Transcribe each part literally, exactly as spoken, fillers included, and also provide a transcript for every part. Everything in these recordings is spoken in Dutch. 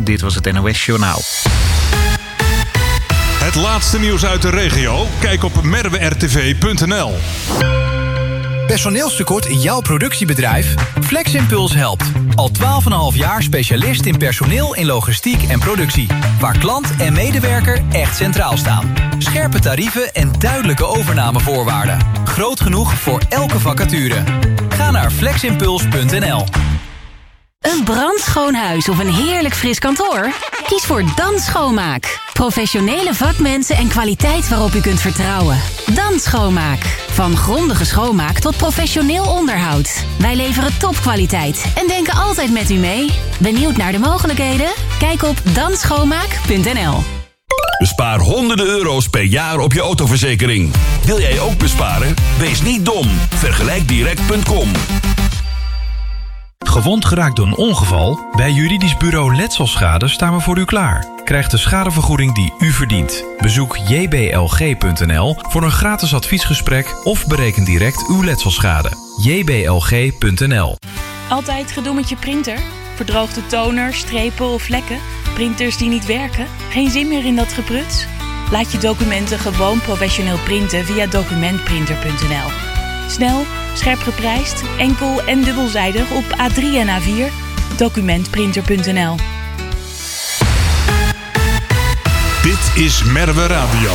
Dit was het N O S Journaal. Het laatste nieuws uit de regio? Kijk op merwe r t v punt n l. Personeelstekort in jouw productiebedrijf? FlexImpuls helpt. Al twaalf komma vijf jaar specialist in personeel in logistiek en productie. Waar klant en medewerker echt centraal staan. Scherpe tarieven en duidelijke overnamevoorwaarden. Groot genoeg voor elke vacature. Ga naar fleximpuls punt n l. Een brandschoon huis of een heerlijk fris kantoor? Kies voor Dan Schoonmaak. Professionele vakmensen en kwaliteit waarop u kunt vertrouwen. Dan Schoonmaak. Van grondige schoonmaak tot professioneel onderhoud. Wij leveren topkwaliteit en denken altijd met u mee. Benieuwd naar de mogelijkheden? Kijk op dan schoonmaak punt n l. Bespaar honderden euro's per jaar op je autoverzekering. Wil jij ook besparen? Wees niet dom. vergelijk direct punt com. Gewond geraakt door een ongeval? Bij Juridisch Bureau Letselschade staan we voor u klaar. Krijg de schadevergoeding die u verdient. Bezoek j b l g punt n l voor een gratis adviesgesprek of bereken direct uw letselschade. j b l g punt n l. Altijd gedoe met je printer? Verdroogde toner, strepen of vlekken? Printers die niet werken? Geen zin meer in dat gepruts? Laat je documenten gewoon professioneel printen via documentprinter punt n l. Snel, scherp geprijsd, enkel en dubbelzijdig op A drie en A vier. documentprinter punt n l. Dit is Merwe Radio.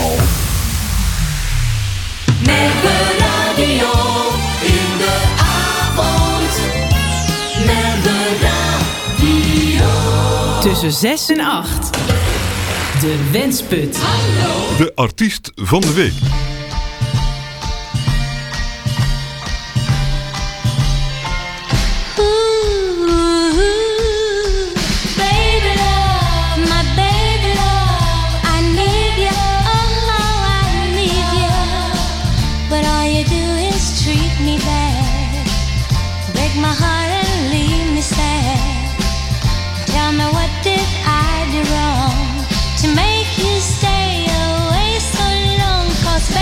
Merwe Radio in de avond. Merwe Radio. Tussen zes en acht. De Wensput. Hallo. De artiest van de week. To make you stay away so long, 'cause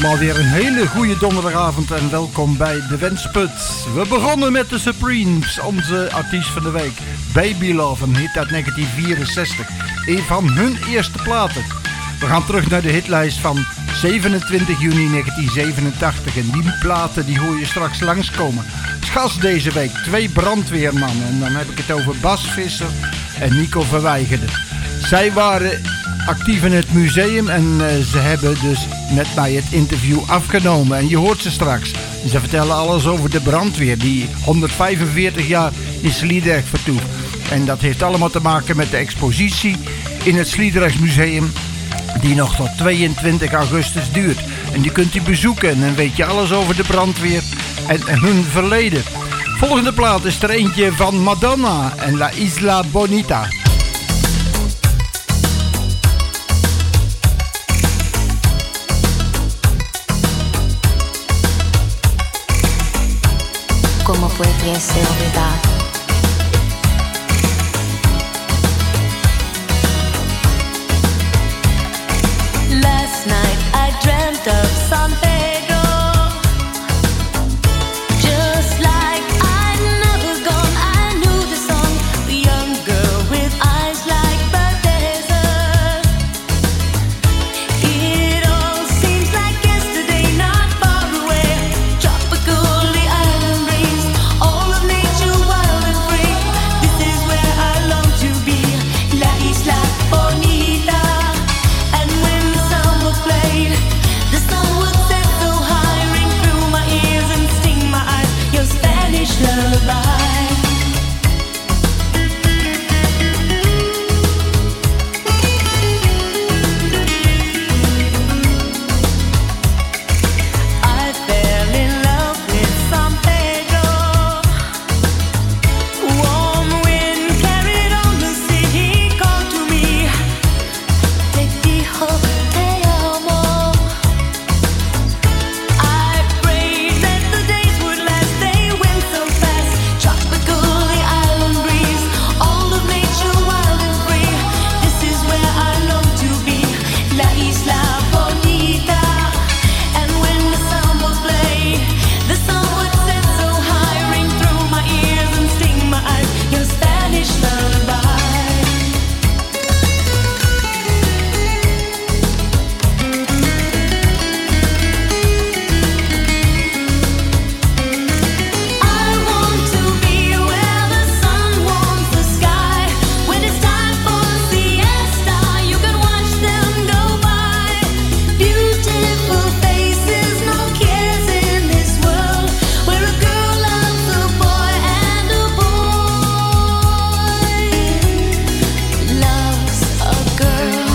allemaal weer een hele goede donderdagavond en welkom bij de Wensput. We begonnen met de Supremes, onze artiest van de week. Baby Love, een hit uit negentien vierenzestig. Een van hun eerste platen. We gaan terug naar de hitlijst van zevenentwintig juni negentien zevenentachtig. En die platen die hoor je straks langskomen. Als gast deze week twee brandweermannen. En dan heb ik het over Bas Visser en Nico Verweijgerde. Zij waren actief in het museum en uh, ze hebben dus met mij het interview afgenomen. En je hoort ze straks. Ze vertellen alles over de brandweer die honderdvijfenveertig jaar in Sliedrecht vertoeft. En dat heeft allemaal te maken met de expositie in het Sliedrecht Museum die nog tot tweeëntwintig augustus duurt. En die kunt u bezoeken en dan weet je alles over de brandweer en, en hun verleden. Volgende plaat is er eentje van Madonna en La Isla Bonita. ¿Cómo pudiese olvidar? Last night I dreamt of San Pedro, just like I'd never gone. I knew the song, the young girl with eyes like the desert. It all seems like yesterday, not far away. Tropical, the island breeze, all of nature wild and free. This is where I long to be, La Isla Bonita. And when the sun was played, the sun would set so high, ring through my ears and sting my eyes, your Spanish lullaby. I fell in love with San Pedro. Warm wind carried on the sea. He called to me, te dijo te amo. I prayed that the days would last. They went so fast. Tropical, the island breeze, all of nature wild and free. This is where I long to be, La Isla Bonita. And when the sun was played, the sun would set so high, ring through my ears and sting my eyes, your Spanish lullaby. I want to be where the sun warms the sky. When it's time for siesta, you can watch them go by. Beautiful faces, no cares in this world, where a girl loves a boy and a boy loves a girl.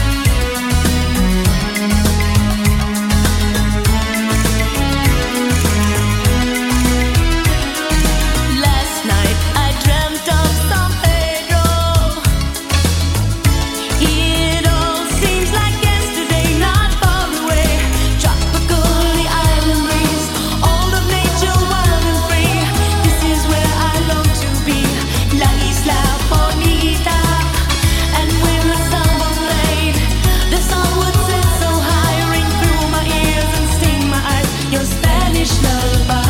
Last night I dreamt of San Pedro. It all seems like yesterday, not far away. Tropical, the island breeze, all of nature wild and free. This is where I long to be, La Isla Bonita. And when the sun was played, the sun would set so high, ring through my ears and sting my eyes, your Spanish lullaby.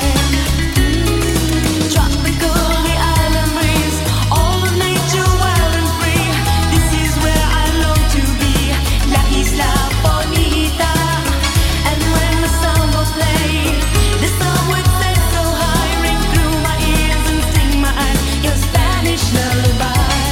Tropical, the island breeze, all of nature wild and free. This is where I long to be, La Isla Bonita. And when the sun was played, the sun would set so high, ring through my ears and sting my eyes, your Spanish lullaby.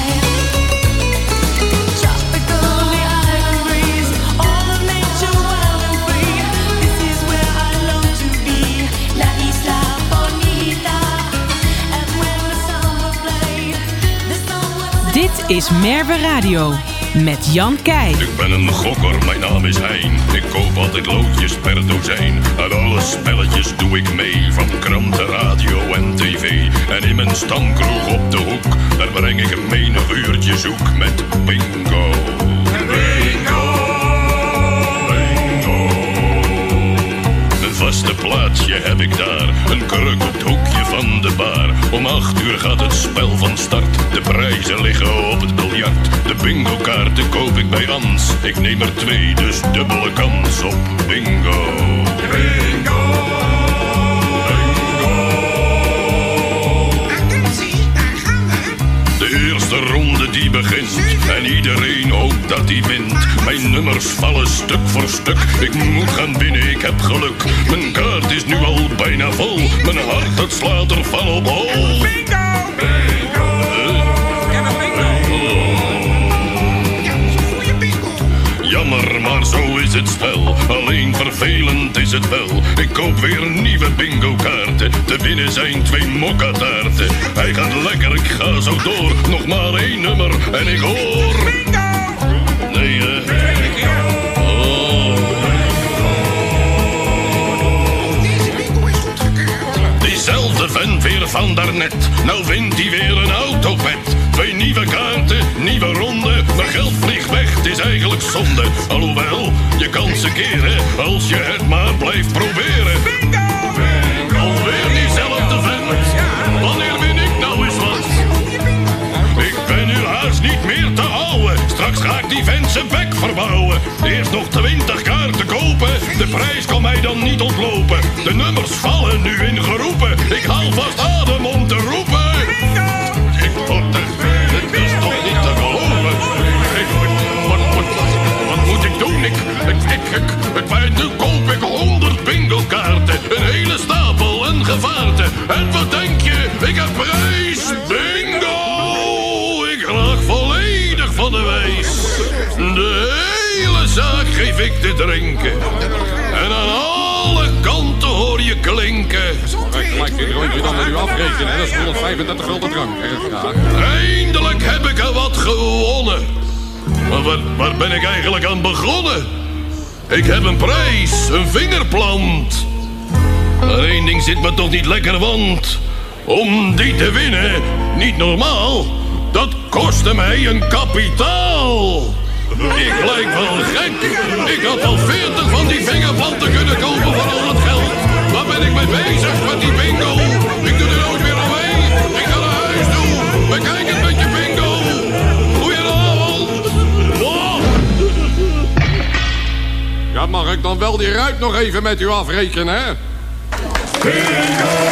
Tropical, the island breeze, all of nature wild and free. This is where I long to be, La Isla Bonita. And when the sun was played, the sun would Dit is Merwe Radio met Jan Keij. Ik ben een gokker, mijn naam is Hein. Ik koop altijd loodjes per dozijn. Uit alle spelletjes doe ik mee. Van kranten, radio en tv. En in mijn stamkroeg op de hoek, daar breng ik een menig uurtje zoek met bingo. Bingo, bingo. Een vaste plaatsje heb ik daar. Een kruk op het hoekje van de bar. Om acht uur gaat het spel van start. De prijzen liggen op het biljart. De bingo-kaarten koop ik bij Ans. Ik neem er twee, dus dubbele kans op bingo. Bingo! De eerste ronde die begint en iedereen hoopt dat hij wint. Mijn nummers vallen stuk voor stuk. Ik moet gaan winnen, ik heb geluk. Mijn kaart is nu al bijna vol. Mijn hart het slaat er van op hol. Bingo! Bingo! Ik heb een bingo! Jammer, maar zo is het spel. Alleen vervelend is het wel. Ik koop weer nieuwe bingo-kaarten. Te winnen zijn twee mokkataarten. Hij gaat lekker, ik ga zo door. Nog maar één nummer en ik hoor... Bingo! Nee, hè? Oh. Deze bingo is goed gekeurd. Diezelfde vent weer van daarnet. Nou vindt hij weer een autopet. Twee nieuwe kaarten, nieuwe ronde. Mijn geld vliegt weg, het is eigenlijk zonde. Alhoewel, je kan ze keren als je het maar blijft proberen. Bingo! Bingo! Alweer diezelfde vent. Wanneer win ik nou eens wat? Ik ben nu haast niet meer te houden. Straks ga ik die vent zijn bek verbouwen. Eerst nog twintig kaarten kopen. De prijs kan mij dan niet ontlopen. De nummers vallen nu in geroepen. Ik haal vast adem om te roepen. Ik word er... Het is toch niet te geloven. Ik, wat, wat, wat moet ik doen? Ik, ik, ik, ik, ik, nu koop ik honderd bingo-kaarten. Een hele stapel en gevaarten. En wat denk je? Ik heb prijs. Bingo! Ik raak volledig van de wijs. De hele zaak geef ik te drinken. En aan alle kanten hoor je klinken. Gelijk dit rondje dan met u afrekenen. Dat is honderdvijfendertig gulden drank. Ja. Eindelijk heb ik er wat gewonnen. Maar waar, waar ben ik eigenlijk aan begonnen? Ik heb een prijs, een vingerplant. Maar één ding zit me toch niet lekker, want... om die te winnen, niet normaal... dat kostte mij een kapitaal. Ik lijk wel gek. Ik had al veertig van die vingerplanten kunnen kopen voor al het geld. Waar ben ik mee bezig met die bingo? Ik doe er nooit meer omheen. Ik ga naar huis toe. Bekijk het met je bingo. Goedenavond. Oh. Ja, mag ik dan wel die ruit nog even met u afrekenen, hè? Bingo.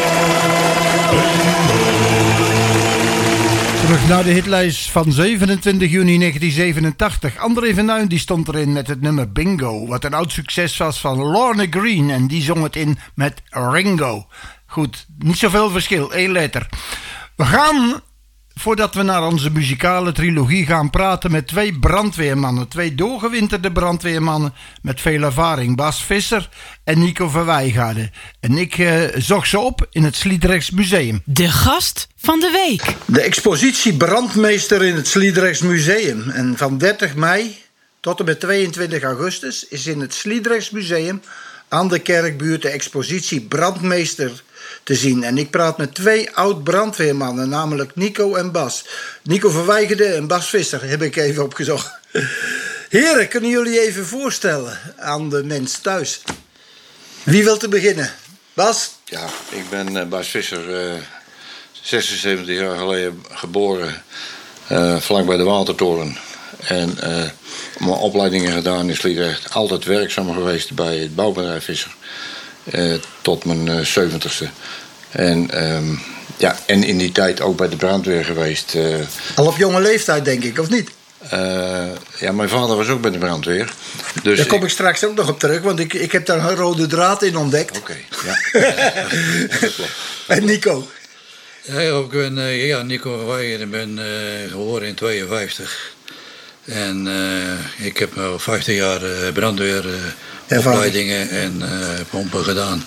Terug naar de hitlijst van zevenentwintig juni negentien zevenentachtig. André van Duin die stond erin met het nummer Bingo. Wat een oud succes was van Lorna Green. En die zong het in met Ringo. Goed, niet zoveel verschil, één letter. We gaan, voordat we naar onze muzikale trilogie gaan, praten met twee brandweermannen. Twee doorgewinterde brandweermannen met veel ervaring. Bas Visser en Nico van Wijngaarden. En ik uh, zocht ze op in het Sliedrechts Museum. De gast van de week. De expositie Brandmeester in het Sliedrechts Museum. En van dertig mei tot en met tweeëntwintig augustus is in het Sliedrechts Museum aan de Kerkbuurt de expositie Brandmeester te zien. En ik praat met twee oud-brandweermannen, namelijk Nico en Bas. Nico van Wijngaarden en Bas Visser heb ik even opgezocht. Heren, kunnen jullie even voorstellen aan de mens thuis? Wie wil te beginnen? Bas? Ja, ik ben uh, Bas Visser, uh, zesenzeventig jaar geleden geboren, uh, vlak bij de Watertoren. En uh, mijn opleidingen gedaan in Sliedrecht. Altijd werkzaam geweest bij het bouwbedrijf Visser. Uh, tot mijn zeventigste. En, um, ja, en in die tijd ook bij de brandweer geweest. Uh, Al op jonge leeftijd, denk ik, of niet? Uh, ja, mijn vader was ook bij de brandweer. Dus daar kom ik, ik straks ook nog op terug, want ik, ik heb daar een rode draad in ontdekt. Oké, okay, ja. Ja, dat klopt. En Nico? Ja, ik ben uh, ja, Nico van Wijngaarden, ben uh, geboren in tweeënvijftig. En uh, ik heb al vijftien jaar uh, brandweer uh, ja, opleidingen en uh, pompen gedaan.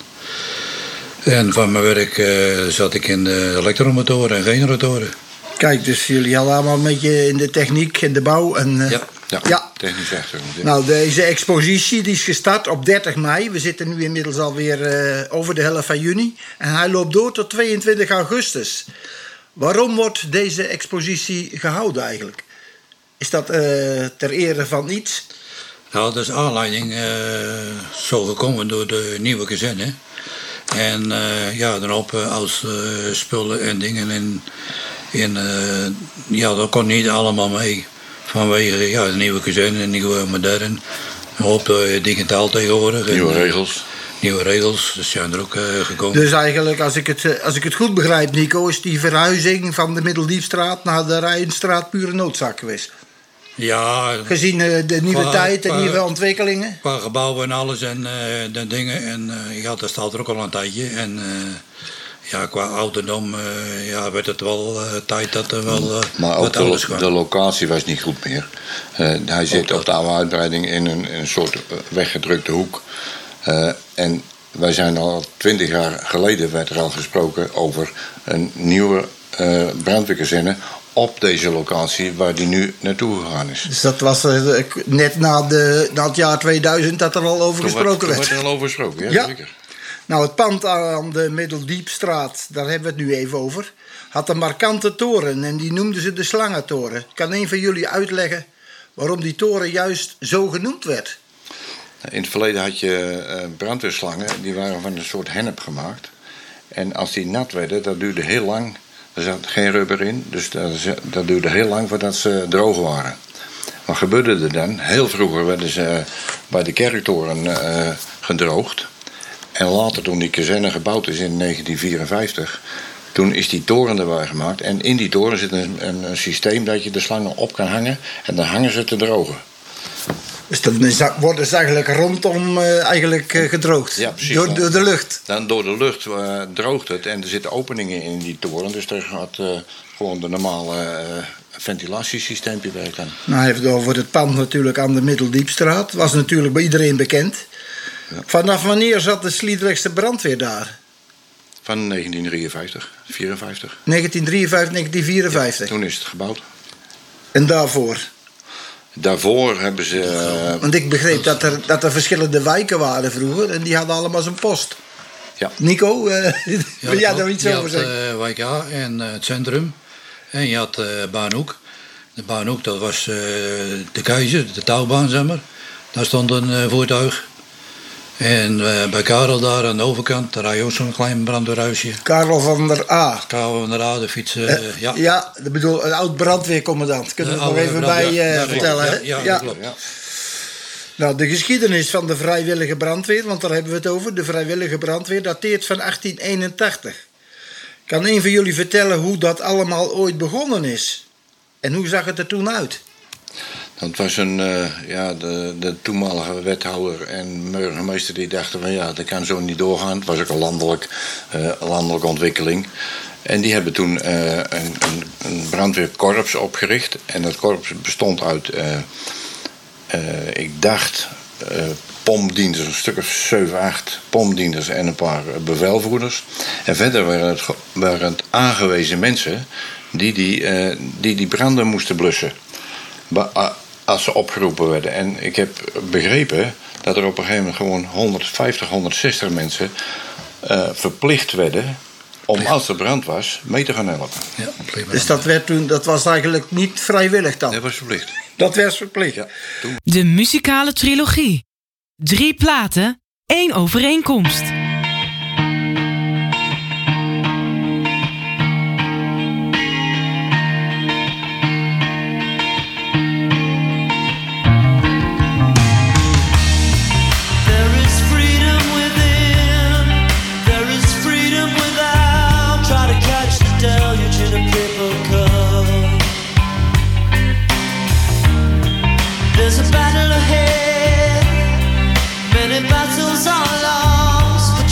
En van mijn werk uh, zat ik in de elektromotoren en generatoren. Kijk, dus jullie hadden allemaal een beetje in de techniek en de bouw. En, uh, ja, ja, ja, technisch achtergrond. Ja. Nou, deze expositie die is gestart op dertig mei. We zitten nu inmiddels alweer uh, over de helft van juni. En hij loopt door tot tweeëntwintig augustus. Waarom wordt deze expositie gehouden eigenlijk? Is dat uh, ter ere van iets? Nou, dat is aanleiding uh, zo gekomen door de nieuwe kazerne. En uh, ja, daarop uh, als uh, spullen en dingen in, En uh, ja, dat kon niet allemaal mee. Vanwege ja, de nieuwe kazerne, de nieuwe moderne. Op uh, digitaal tegenwoordig. Nieuwe en, regels. Nieuwe regels, dat zijn er ook uh, gekomen. Dus eigenlijk, als ik, het, als ik het goed begrijp, Nico, is die verhuizing van de Middeldiepstraat naar de Rijenstraat pure noodzaak geweest. Ja. Gezien uh, de nieuwe qua, tijd en qua, nieuwe ontwikkelingen. Qua gebouwen en alles en uh, de dingen. En uh, ja, dat staat er ook al een tijdje. En uh, ja, qua ouderdom uh, ja, werd het wel uh, tijd dat er wel uh, maar ook wat de, anders kwam. de locatie was niet goed meer. Uh, hij zit op de oude uitbreiding in een, in een soort weggedrukte hoek. Uh, en wij zijn al twintig jaar geleden werd er al gesproken over een nieuwe uh, brandweerkazerne op deze locatie waar die nu naartoe gegaan is. Dus dat was uh, net na, de, na het jaar tweeduizend dat er al over Toen gesproken werd. werd. Toen werd er al over gesproken, ja, ja. zeker. Nou, het pand aan de Middeldiepstraat, daar hebben we het nu even over, had een markante toren en die noemden ze de Slangentoren. Kan een van jullie uitleggen waarom die toren juist zo genoemd werd? In het verleden had je uh, brandweerslangen, die waren van een soort hennep gemaakt. En als die nat werden, dat duurde heel lang. Er zat geen rubber in, dus dat, dat duurde heel lang voordat ze droog waren. Wat gebeurde er dan? Heel vroeger werden ze bij de kerktoren uh, gedroogd. En later, toen die kazerne gebouwd is in negentien vierenvijftig... toen is die toren erbij gemaakt. En in die toren zit een, een, een systeem dat je de slangen op kan hangen. En dan hangen ze te drogen. Dus dan worden ze eigenlijk rondom uh, eigenlijk, uh, gedroogd? Ja, precies. Door, door de lucht? Dan door de lucht uh, droogt het. En er zitten openingen in die toren. Dus er gaat uh, gewoon de normale uh, ventilatiesysteempje werken. Nou, hij heeft het over het pand natuurlijk aan de Middeldiepstraat. Was natuurlijk bij iedereen bekend. Ja. Vanaf wanneer zat de Sliedrechtse brandweer daar? Van negentien drieënvijftig, vierenvijftig. negentien drieënvijftig, negentien vierenvijftig? Ja, toen is het gebouwd. En daarvoor? Daarvoor hebben ze... Uh, Want ik begreep dat er, dat er verschillende wijken waren vroeger. En die hadden allemaal zijn post. Ja. Nico, uh, wil jij daar iets je over had, zeggen? Uh, wijk A en uh, het centrum. En je had uh, Baanhoek. De Baanhoek, dat was uh, de Keizer, de touwbaan, zeg maar. Daar stond een uh, voertuig. En uh, bij Karel daar aan de overkant, daar had je ook zo'n klein brandweerhuisje. Karel van der A. Karel van der A, de fiets, uh, uh, ja. Ja, ik bedoel, een oud brandweercommandant. Kunnen we het nog even bij uh, ja, vertellen, hè? Ja, ja, ja, dat klopt. Ja. Nou, de geschiedenis van de vrijwillige brandweer, want daar hebben we het over. De vrijwillige brandweer dateert van achttien eenentachtig. Kan een van jullie vertellen hoe dat allemaal ooit begonnen is? En hoe zag het er toen uit? Het was een, uh, ja, de, de toenmalige wethouder en burgemeester die dachten van ja, dat kan zo niet doorgaan. Het was ook een landelijk, uh, landelijke ontwikkeling. En die hebben toen uh, een, een, een brandweerkorps opgericht. En dat korps bestond uit, uh, uh, ik dacht, uh, pomdieners, een stuk of zeven, acht pomdieners en een paar bevelvoerders. En verder waren het, waren het aangewezen mensen die die, uh, die die branden moesten blussen. Als ze opgeroepen werden. En ik heb begrepen dat er op een gegeven moment gewoon honderdvijftig, honderdzestig mensen uh, verplicht werden om als er brand was mee te gaan helpen. Ja, dus dat, werd toen, dat was eigenlijk niet vrijwillig dan? Dat was verplicht. Dat was verplicht. Ja, toen... De muzikale trilogie. Drie platen, één overeenkomst. There's a battle ahead, many battles are lost, but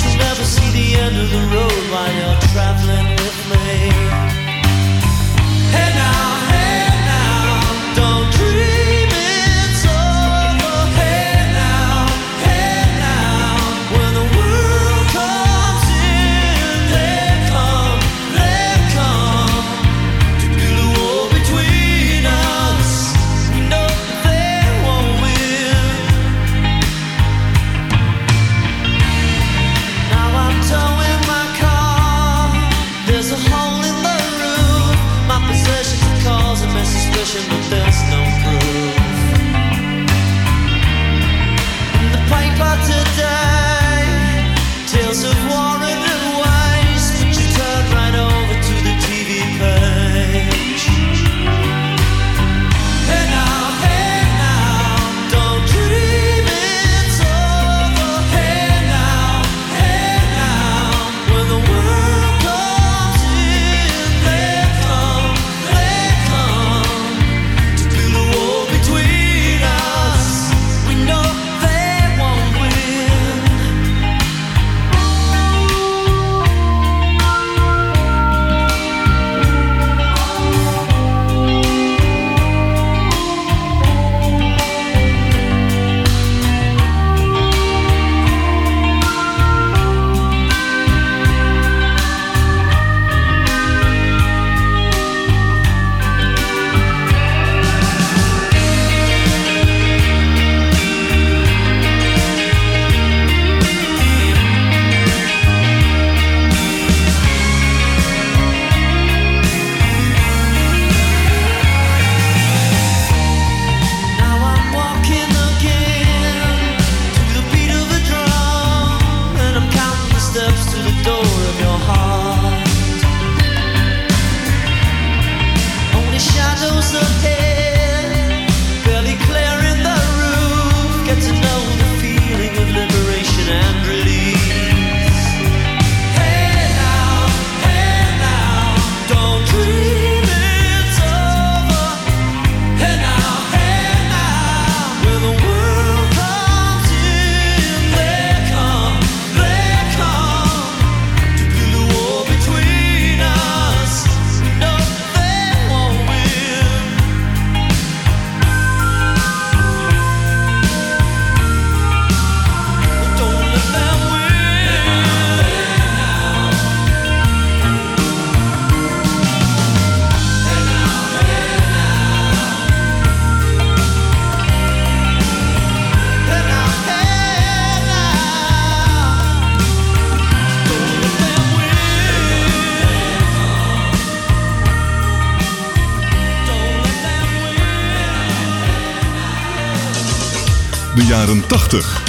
de jaren tachtig.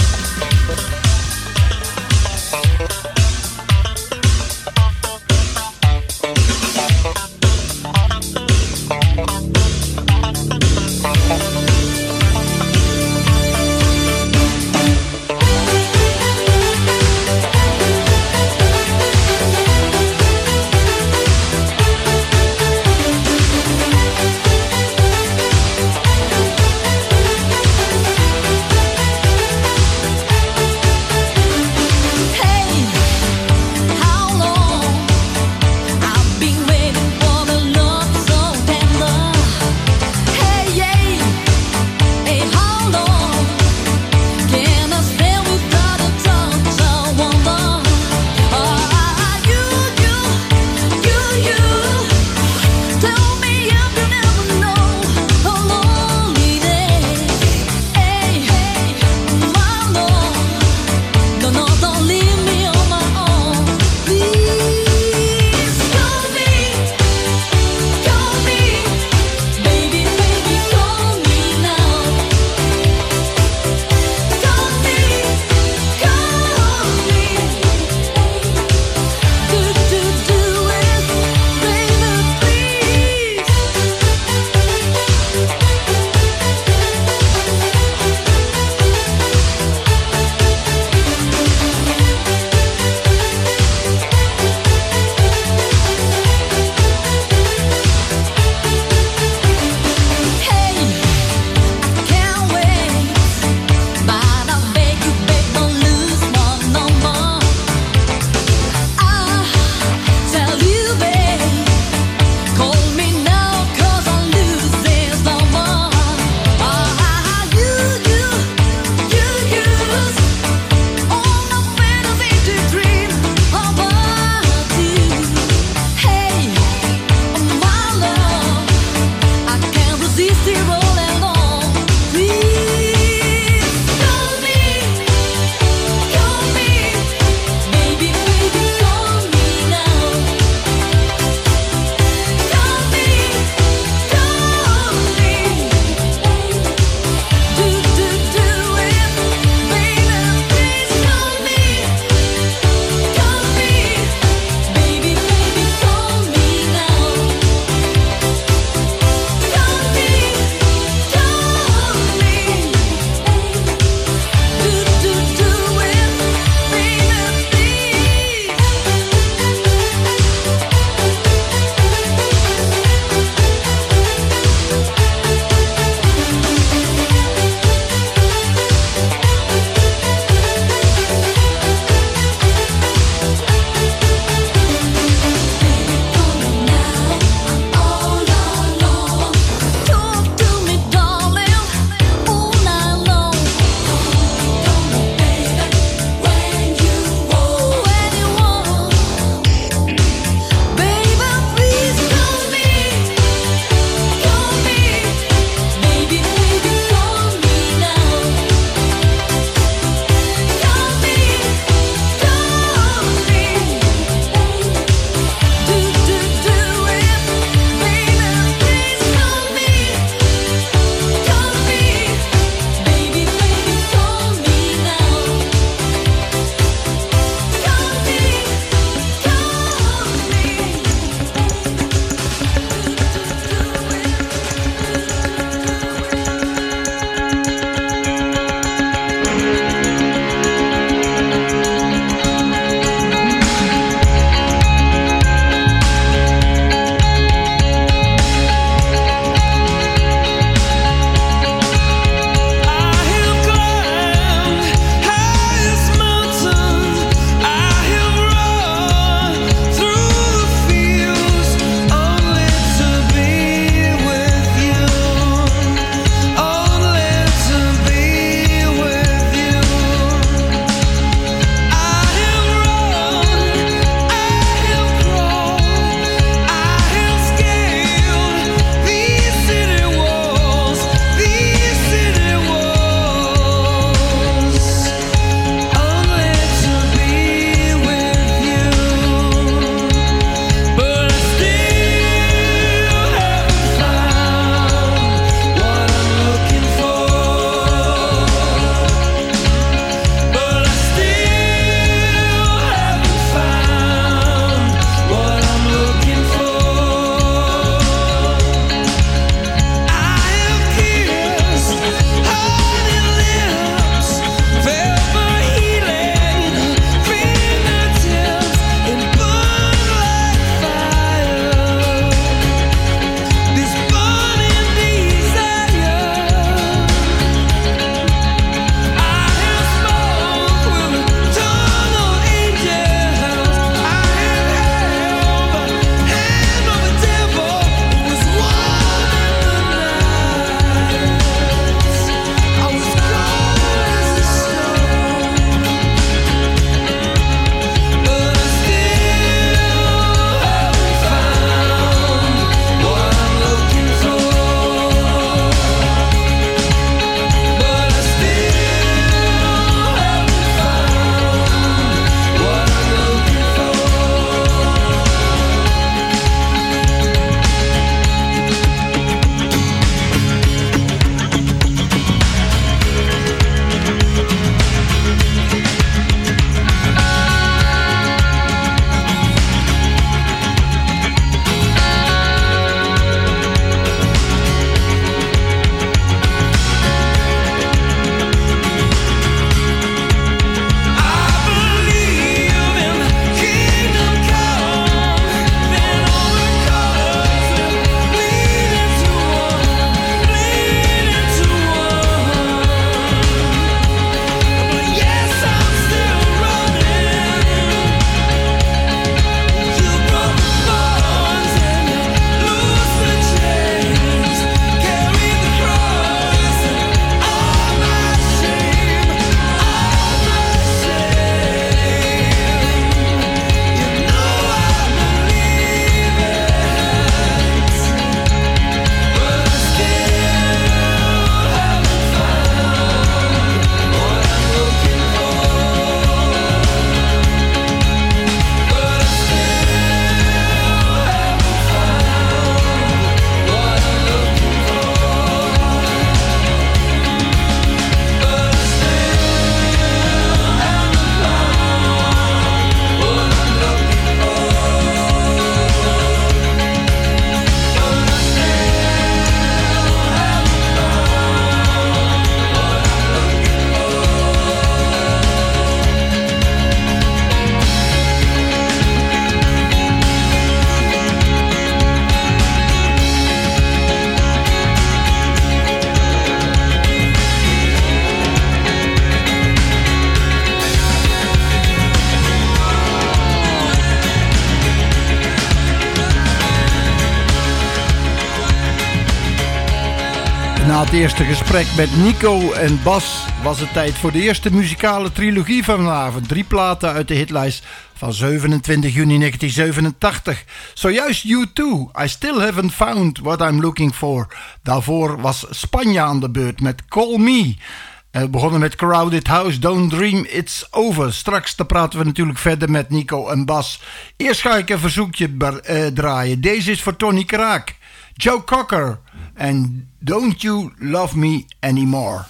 Na het eerste gesprek met Nico en Bas was het tijd voor de eerste muzikale trilogie van vanavond. Drie platen uit de hitlijst van zevenentwintig juni negentien zevenentachtig. Zojuist U twee, I Still Haven't Found What I'm Looking For. Daarvoor was Spanje aan de beurt met Call Me. We begonnen met Crowded House, Don't Dream It's Over. Straks dan praten we natuurlijk verder met Nico en Bas. Eerst ga ik een verzoekje uh, draaien. Deze is voor Tony Kraak, Joe Cocker en Don't You Love Me Anymore.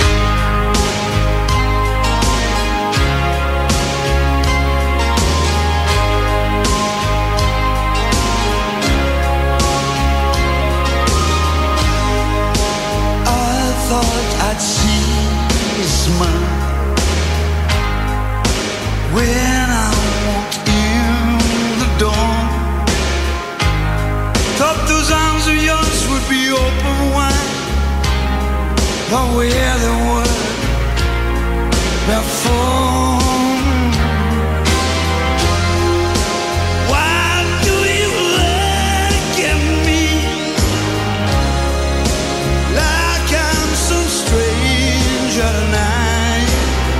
I thought I'd see a smile when I walked in the door. Thought those arms of yours would be open wide, but where they were before. Why do you look at me like I'm some stranger tonight?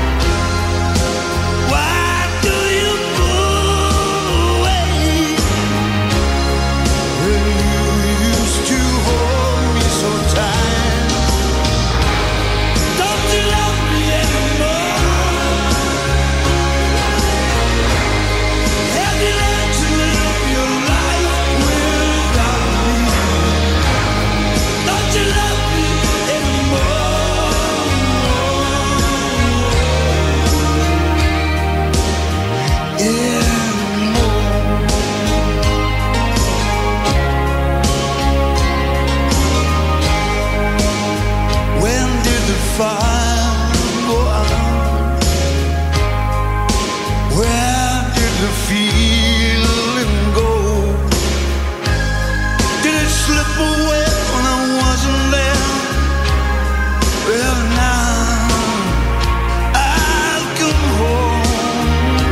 Why do you pull away when you used to hold me so tight? Don't you love me anymore? Have you learned to live your life without me? Don't you love me When did the fire go out? Where did the feeling go? Did it slip away when I wasn't there? Well, now I've come home.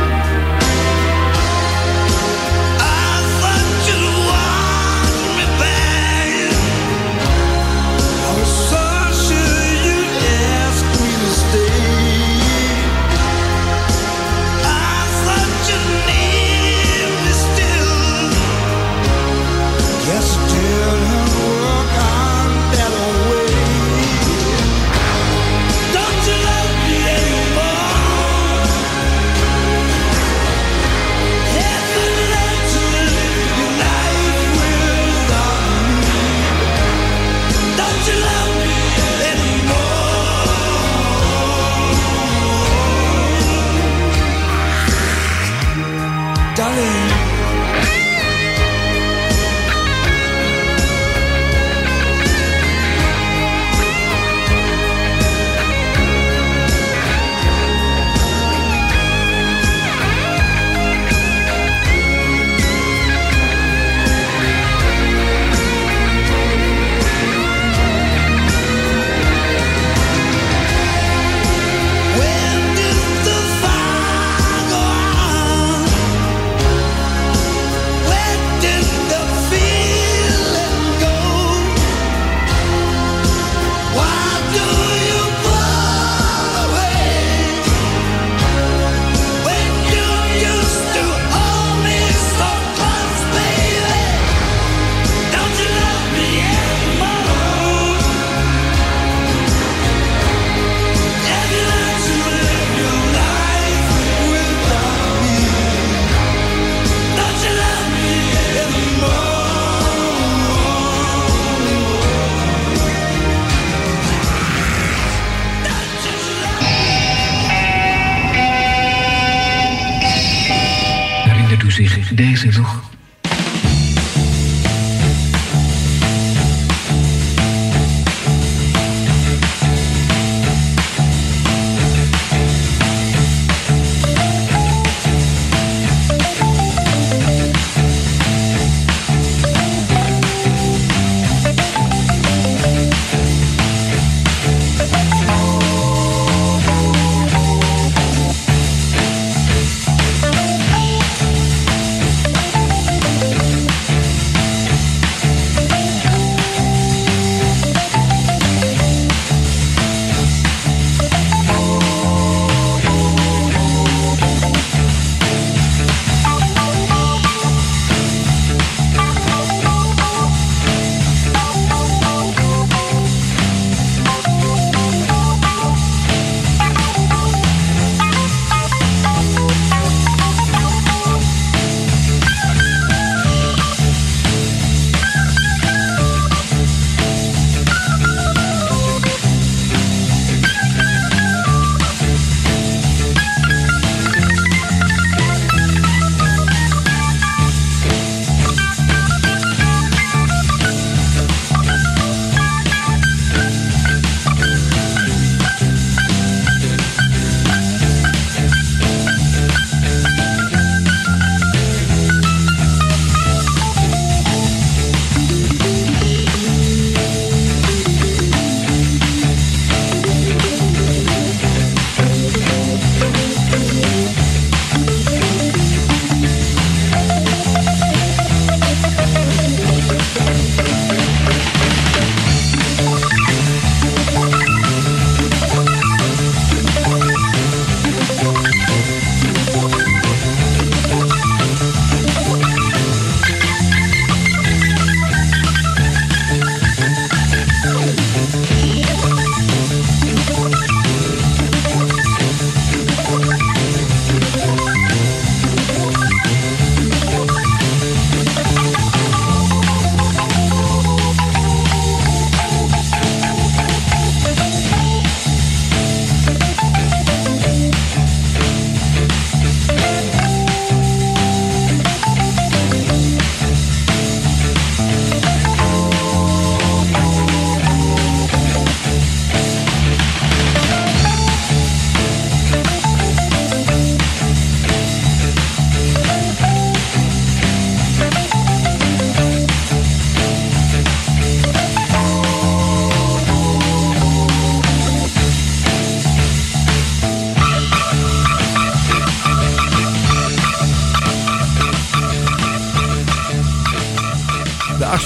I thought you'd want me back. I was so sure you'd ask me to stay. I thought you need me still. Guess it didn't work out that way. Don't you love me anymore? Have you learned to live your life without me? Don't you love me anymore? Darling. When did the fire go out? Where did the feeling go? Why do you pull away when you used to hold me so close, baby? Don't you love me anymore? Have you learned to live your life without me? Don't you love me anymore? Herinnert u zich deze nog?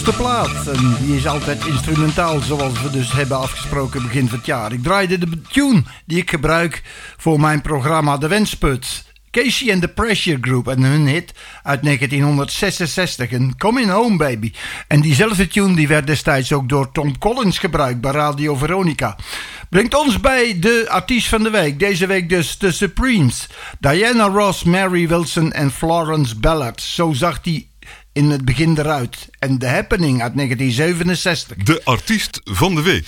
zoveelste plaat. En die is altijd instrumentaal, zoals we dus hebben afgesproken begin van het jaar. Ik draaide de tune die ik gebruik voor mijn programma De Wensput. Casey and the Pressure Group en hun hit uit negentienhonderdzesenzestig, een Coming Home Baby. En diezelfde tune die werd destijds ook door Tom Collins gebruikt bij Radio Veronica. Brengt ons bij de artiest van de week. Deze week dus de Supremes. Diana Ross, Mary Wilson en Florence Ballard. Zo zag die in het begin eruit. En The Happening uit negentien zevenenzestig. De artiest van de week.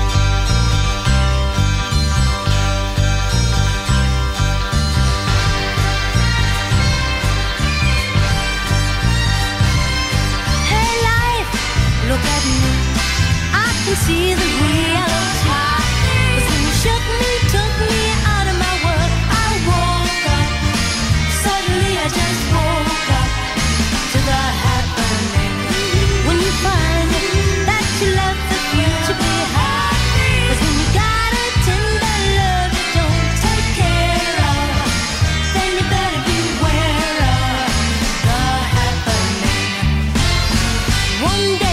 Look at me, I can see the reality. 'Cause when you shook me, took me out of my world, I woke up. Suddenly I just woke up to the happening. When you find that you left the future behind. 'Cause when you got a tender love you don't take care of, then you better beware of the happening. One day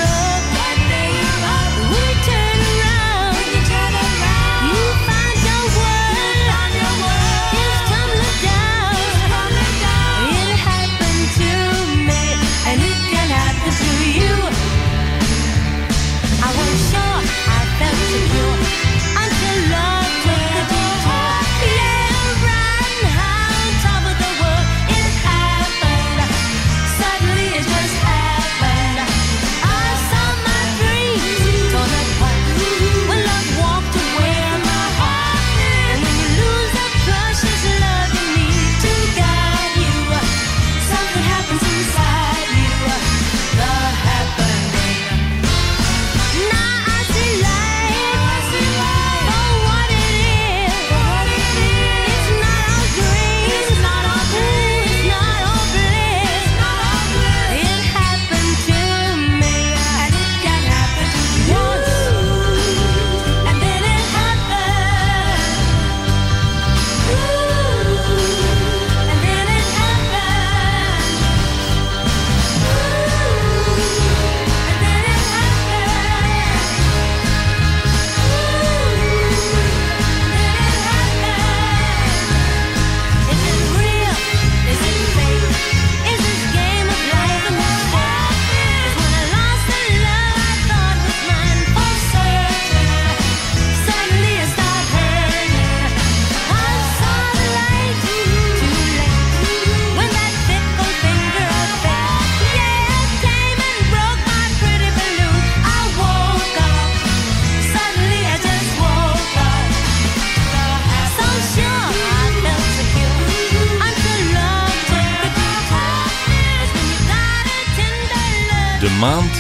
De maand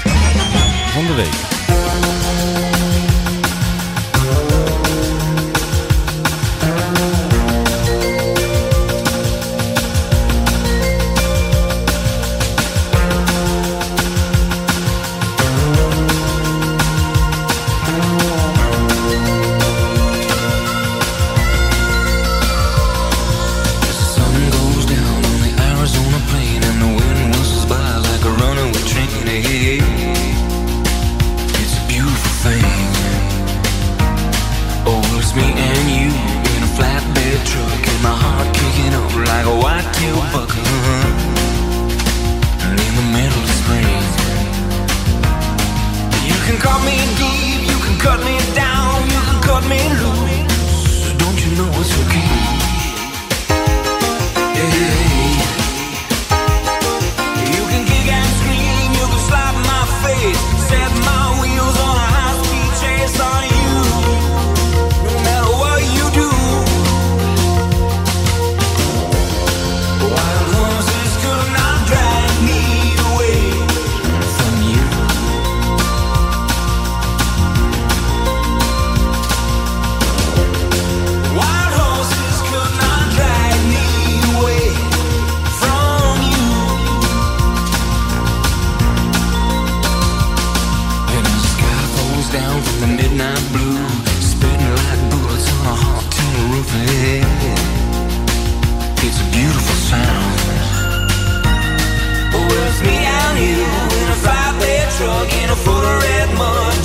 van de week. It's me and you in a five-bed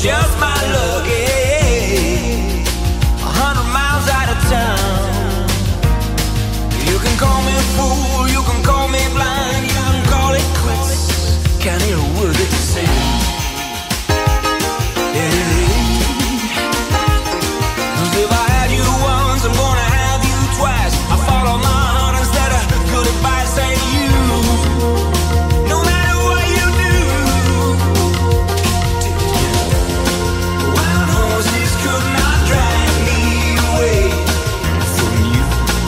just my luck, yeah. A hundred miles out of town. You can call me a fool, you can call me blind, you can call it quits. Can't hear a word that you say. Cause if I had you once, I'm gonna have you twice. I follow my heart instead of good advice. Say you, no matter what you do, wild horses could not drag me away from you.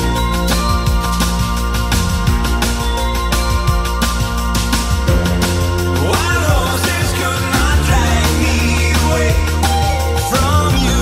Wild horses could not drag me away from you.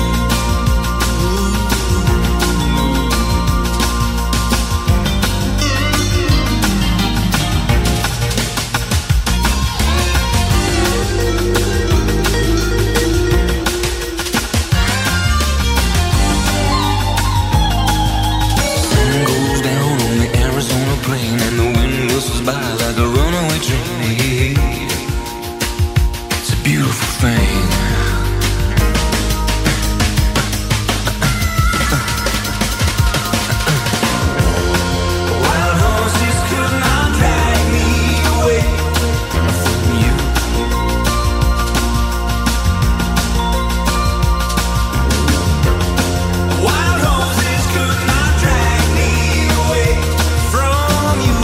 Sun goes down on the Arizona plain and the wind whistles by like a runaway train. It's a beautiful thing. Wild horses could not drag me away from you. Wild horses could not drag me away from you.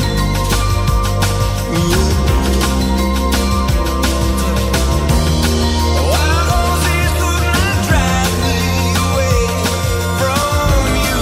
Wild horses could not drag me away from you.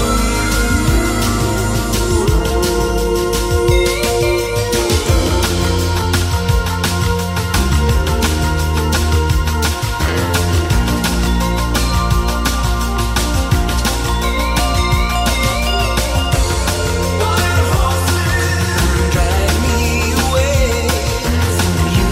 Wild horses drag me away from you.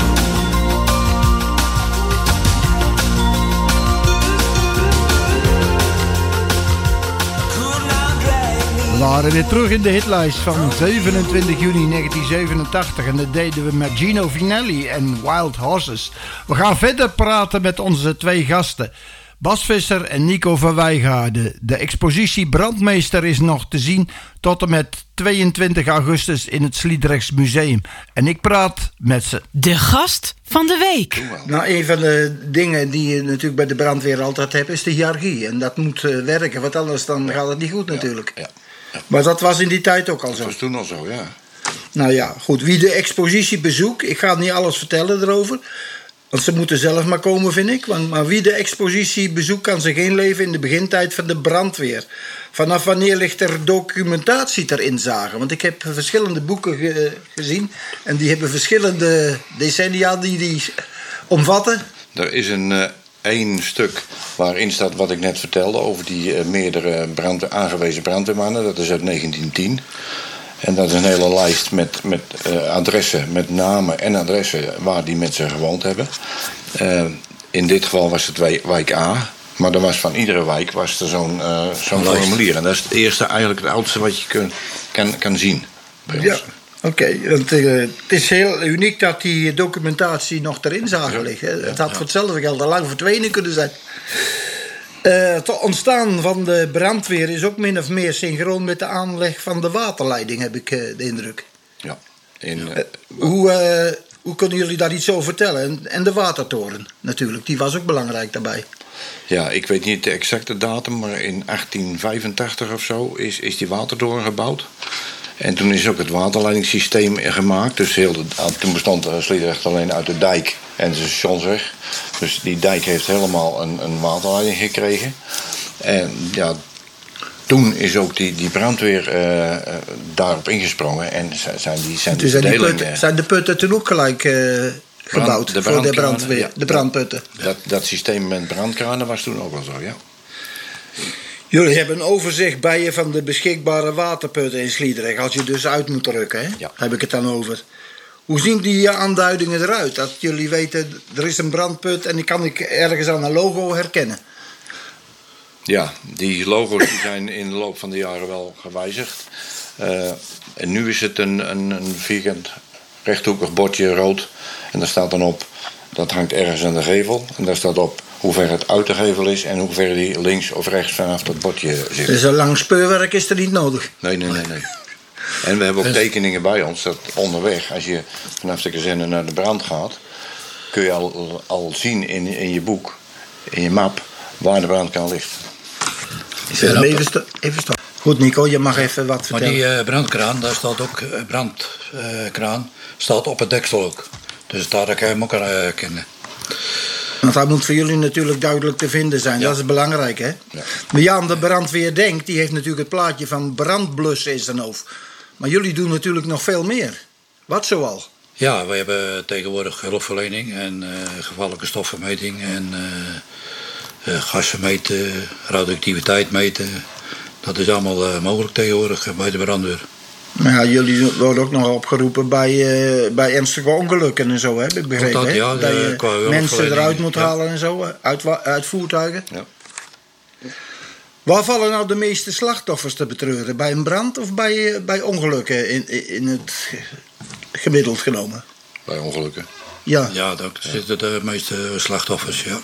Could not drag me. We waren weer terug in de hitlijst van zevenentwintig juni negentien zevenentachtig. En dat deden we met Gino Vinelli en Wild Horses. We gaan verder praten met onze twee gasten. Bas Visser en Nico van Wijngaarden. De expositie Brandmeester is nog te zien tot en met tweeëntwintig augustus in het Sliedrechts Museum. En ik praat met ze. De gast van de week. Nou, een van de dingen die je natuurlijk bij de brandweer altijd hebt, is de hiërarchie. En dat moet uh, werken, want anders dan gaat het niet goed natuurlijk. Ja, ja. Maar dat was in die tijd ook al zo. Dat was toen al zo, ja. Nou ja, goed. Wie de expositie bezoekt, ik ga niet alles vertellen erover. Want ze moeten zelf maar komen, vind ik. Want, maar wie de expositie bezoekt, kan zich inleven in de begintijd van de brandweer. Vanaf wanneer ligt er documentatie ter inzage? Want ik heb verschillende boeken ge- gezien. En die hebben verschillende decennia die die omvatten. Er is een uh, één stuk waarin staat wat ik net vertelde over die uh, meerdere brand, aangewezen brandweermannen. Dat is uit negentien tien. En dat is een hele lijst met, met uh, adressen, met namen en adressen waar die mensen gewoond hebben. Uh, in dit geval was het wij- wijk A. Maar er was van iedere wijk was er zo'n uh, zo'n formulier. En dat is het eerste, eigenlijk het oudste wat je kun, kan, kan zien bij ons. Ja, oké. Okay. Uh, het is heel uniek dat die documentatie nog ter inzage ligt. Hè. Het had ja. voor hetzelfde geld al lang verdwenen kunnen zijn. Uh, het ontstaan van de brandweer is ook min of meer synchroon met de aanleg van de waterleiding, heb ik uh, de indruk. Ja. In, uh, uh, hoe, uh, hoe kunnen jullie daar iets over vertellen? En, en de watertoren natuurlijk, die was ook belangrijk daarbij. Ja, ik weet niet de exacte datum, maar in achttien vijfentachtig of zo is, is die watertoren gebouwd. En toen is ook het waterleidingssysteem gemaakt. Dus heel de, toen bestond Sliedrecht alleen uit de dijk en de stationsweg. Dus die dijk heeft helemaal een, een waterleiding gekregen. En ja, toen is ook die, die brandweer uh, daarop ingesprongen. En zijn die, zijn dus die zijn, die verdelingen... putten, zijn de putten toen ook gelijk uh, gebouwd de voor de brandweer, ja, de brandputten? Dat, dat systeem met brandkranen was toen ook al zo, ja. Jullie hebben een overzicht bij je van de beschikbare waterputten in Sliedrecht. Als je dus uit moet rukken, hè? Ja. Heb ik het dan over. Hoe zien die aanduidingen eruit? Dat jullie weten, er is een brandput en die kan ik ergens aan een logo herkennen. Ja, die logo's die zijn in de loop van de jaren wel gewijzigd. Uh, en nu is het een, een, een vierkant rechthoekig bordje rood. En daar staat dan op, Dat hangt ergens aan de gevel. En daar staat op hoe ver het uit de gevel is en hoe ver die links of rechts vanaf dat bordje zit. Dus een lang speurwerk is er niet nodig. Nee, nee, nee, nee. En we hebben ook tekeningen bij ons dat onderweg, als je vanaf de kazerne naar de brand gaat, kun je al, al zien in, in je boek, in je map, waar de brand kan liggen. Ja, even, sto- even stop. Goed, Nico, je mag even wat Maar vertellen. die uh, brandkraan, daar staat ook uh, brandkraan, staat op het deksel ook. Dus daar kan je hem ook aan uh, kennen. Want dat moet voor jullie natuurlijk duidelijk te vinden zijn. Ja. Dat is belangrijk, hè? Ja. Maar Jan, de brandweer denkt, die heeft natuurlijk het plaatje van brandblussen in zijn hoofd. Maar jullie doen natuurlijk nog veel meer. Wat zoal? Ja, we hebben tegenwoordig hulpverlening en uh, gevaarlijke stoffenmeting en uh, uh, gassen meten, radioactiviteit meten. Dat is allemaal uh, mogelijk tegenwoordig uh, bij de brandweer. Maar ja, jullie worden ook nog opgeroepen bij, uh, bij ernstige ongelukken en zo, hè? Heb ik begrepen, dat, hè? ja, dat je qua mensen hulpverlening, eruit moet ja. halen en zo, uit, wa- uit voertuigen. Ja. Waar vallen nou de meeste slachtoffers te betreuren? Bij een brand of bij, uh, bij ongelukken in, in het gemiddeld genomen? Bij ongelukken. Ja. Ja, daar zitten de meeste slachtoffers, ja.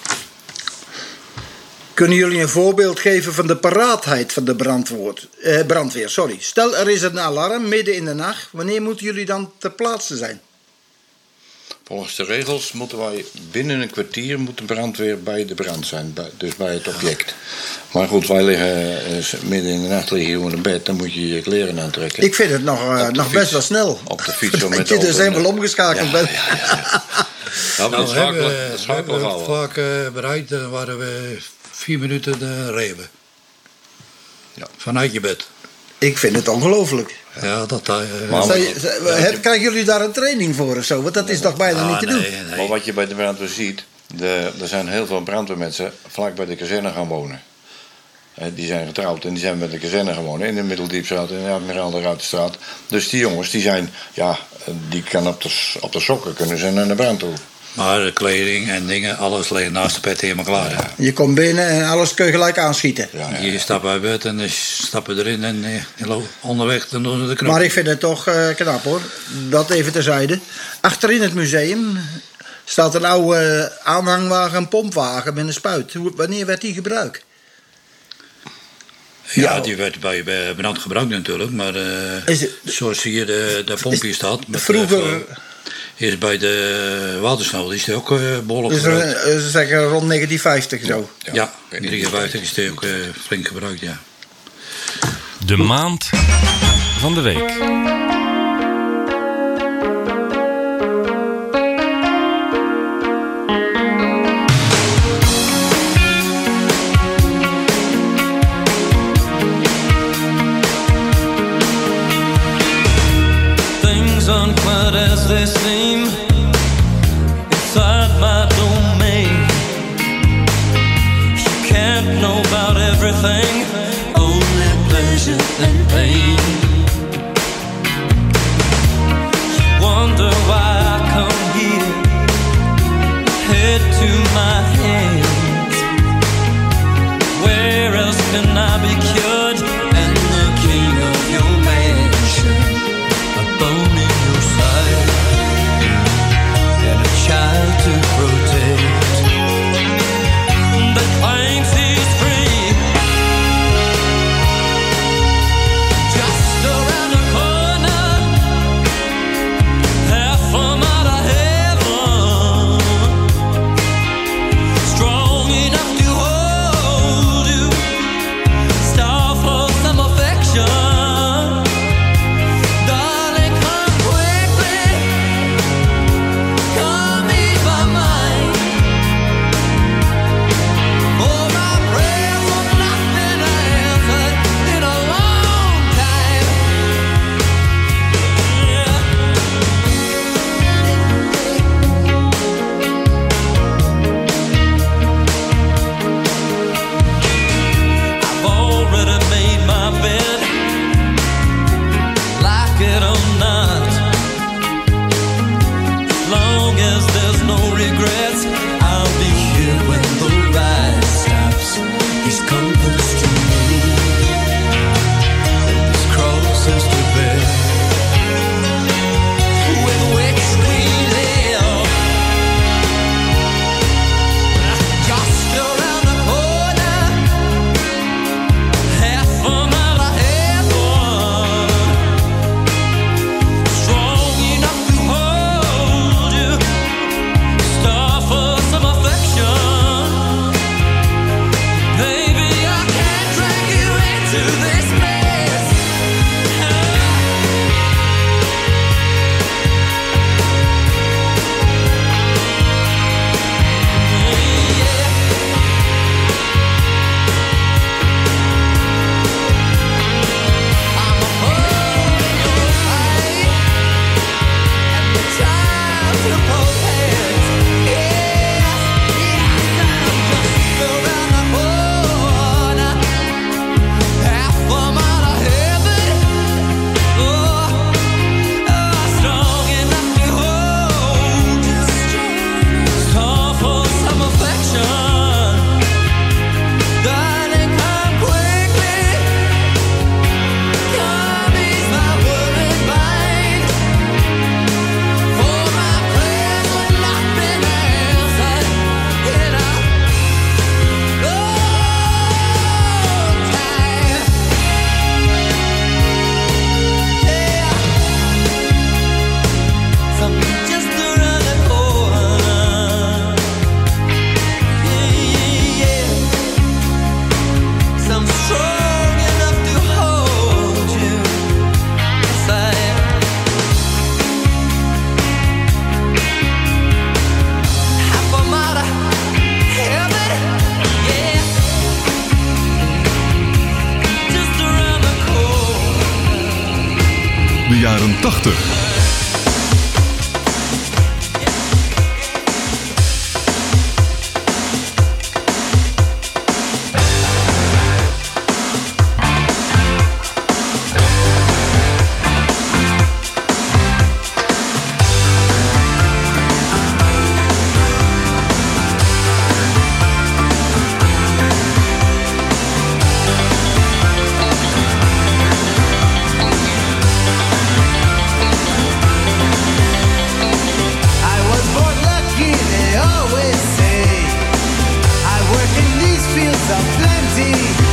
Kunnen jullie een voorbeeld geven van de paraatheid van de brandwoord, eh, brandweer? Sorry. Stel, er is een alarm midden in de nacht. Wanneer moeten jullie dan ter plaatse zijn? Volgens de regels moeten wij binnen een kwartier moet de brandweer bij de brand zijn. Bij, dus bij het object. Maar goed, wij liggen eh, midden in de nacht liggen hier in bed. Dan moet je je kleren aantrekken. Ik vind het nog, uh, Op de nog fiets. best wel snel. Op de fiets. zo Dat met je dus open- helemaal omgeschakeld bent. Nou, maar dat we schakelen, hebben, dat we schakelen hebben we al. vaak uh, bereikt, uh, waren we vier minuten uh, reven. Ja. Vanuit je bed. Ik vind het ongelooflijk. Ja, dat... Uh, Maar- Zij- zij- heb- Krijgen jullie daar een training voor of zo? Want dat is toch bijna Ah, niet te nee, doen? nee. Maar wat je bij de brandweer ziet, de, er zijn heel veel brandweermensen vlak bij de kazerne gaan wonen. Eh, die zijn getrouwd en die zijn bij de kazerne gaan wonen. In de Middeldiepstraat en in de Admiraal de Ruitenstraat. Dus die jongens, die zijn, ja, eh, die kan op de, s- op de sokken kunnen ze naar de brand toe. Maar de kleding en dingen, alles ligt naast de pet helemaal klaar. hè. Je komt binnen en alles kun je gelijk aanschieten. Je stapt uit bed en dan stappen erin en uh, je loopt onderweg dan doen ze de knop. Maar ik vind het toch eh, knap hoor. Dat even terzijde. Achterin het museum staat een oude eh, aanhangwagen, een pompwagen met een spuit. Hoe- Wanneer werd die gebruikt? Ja, die werd bij, bij brand gebruikt natuurlijk, maar uh, Is het- zoals hier de, de pompje staat. Met, vroeger- uh, is bij de watersnood is die ook uh, behoorlijk Dus er, gebruikt. eh, ze zeggen rond negentien vijftig zo. Ja, in drieënvijftig is die ook uh, flink gebruikt, ja. De maand van de week. Things aren't quite as they seem inside my domain. You can't know about everything, only pleasure and pain. You wonder why I come here, head to my hands. Where else can I be cured and the king of your mansion? A bone in your side and a child to protect that claims he's free. Just jaren tachtig. I was born lucky, they always say. I work in these fields of plenty.